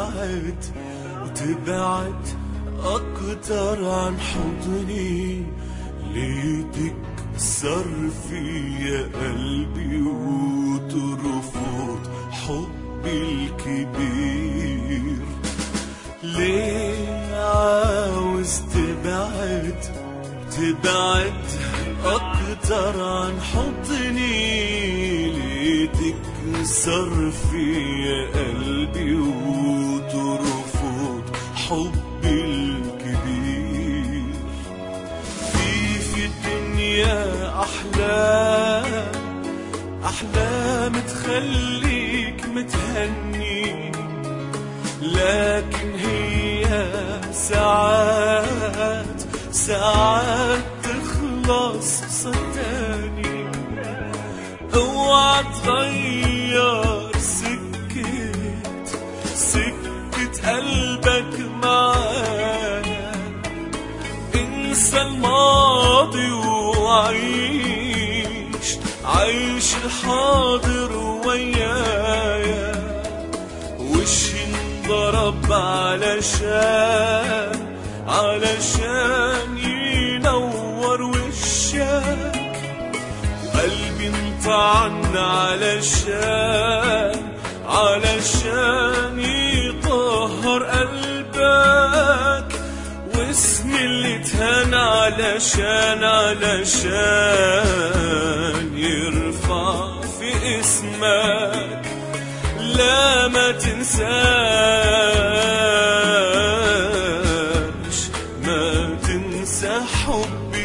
تبعد وتبعد أكتر عن حضني، ليه تكسر فيا قلبي وترفض حبي الكبير؟ ليه عاوز تبعد أكتر عن حضني، ليه تكسر فيا قلبي وترفض حبي الكبير؟ في الدنيا أحلام تخليك متهني، لكن هي ساعات تخلص صدقني. اوعى تغير سكة قلبك معايا، انسى الماضي وعيش الحاضر ويايا. وشي انضرب علشان ينور وشك، قلبي انطعن علشان يطهر قلبك، واسمي اللي اتهان علشان يرفع في اسمك. لا ما تنساش، ما تنسى حبي